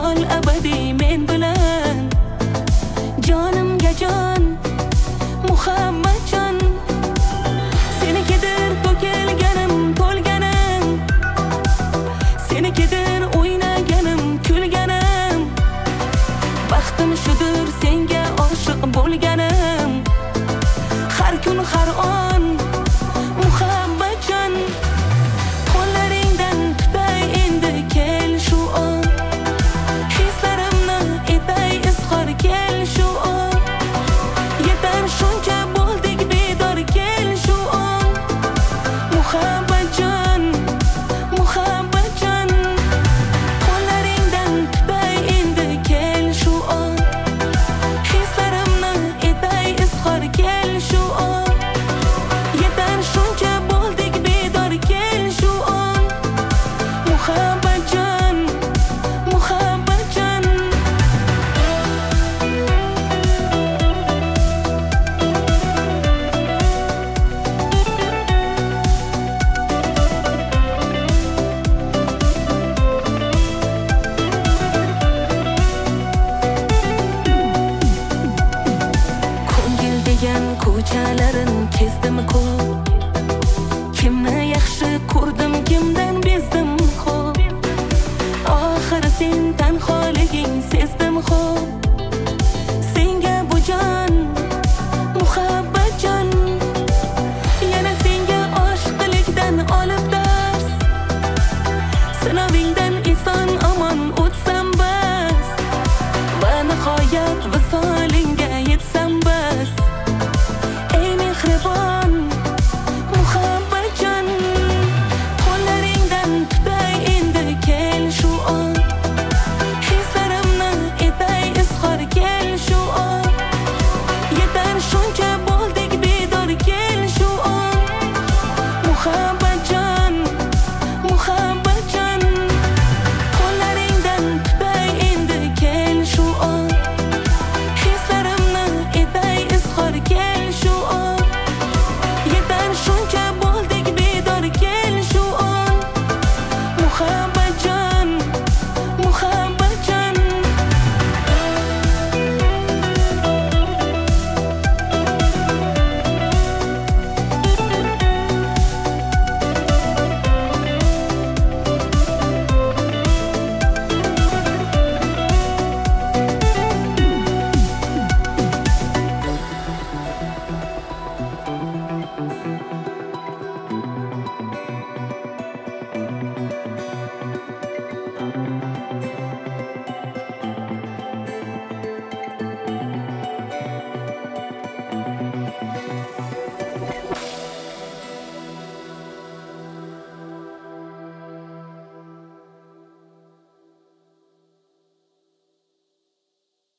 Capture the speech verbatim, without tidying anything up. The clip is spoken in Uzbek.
qol abadiy men bilan. Jonimga jon, Muhammadjon, senikidir to'kilganim, to'lganim, senikidir o'ynaganim, kulganim. Baxtim shudir senga oshiq bo'lganim. Har kun har on Muhammadjon, qo'llaringdan tutay endi kel shu on. Hislarimni etay izhor kel shu on. Yetar shuncha bo'ldik bedor kel shu on. Muhammadjon, Muhammadjon, qo'llaringdan tutay endi kel shu on. Hislarimni etay izhor kel shu on. Yetar shuncha bo'ldik bedor kel shu on. Muhammadjon, Muhammadjon. Ko'ngil degan ko'chalarin kezdim ko'p. Kimni yaxshi ko'rdim, kimdan bezdim xo'p. Oxiri sen tanholik